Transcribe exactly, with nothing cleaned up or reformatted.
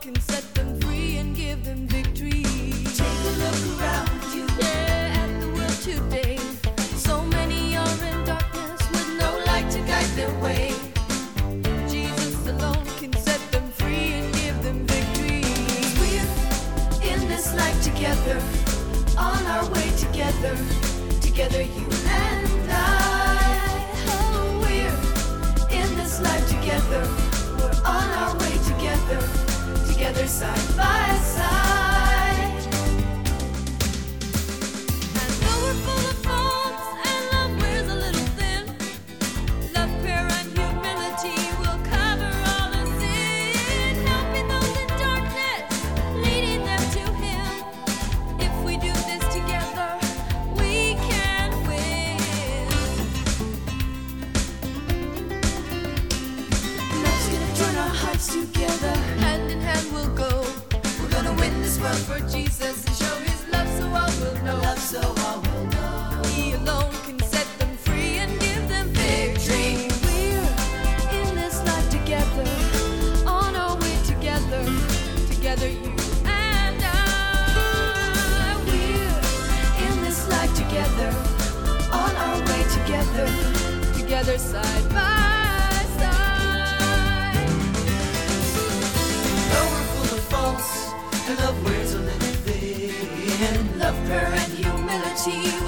can set them free and give them victory. Take a look around you. Yeah, at the world today. So many are in darkness with no light to guide their way. Jesus alone can set them free and give them victory. We're in this life together, on our way together, together you and I. Oh, we're in this life together, we're on our way together, together side by side. And though we're full of faults and love wears a little thin, love, prayer, and humility will cover all the sin, helping those in darkness, leading them to Him. If we do this together, we can win. Love's gonna join our hearts together. Hand in hand we'll go. We're gonna win this world For Jesus and show His love so all will know. love, so all will know. He alone can set them free and give them victory. We're in this life together, on our way together, together you and I. We're in this life together, on our way together. Together side by side. Though we're full of faults, and love wears a little thin, love, prayer, and humility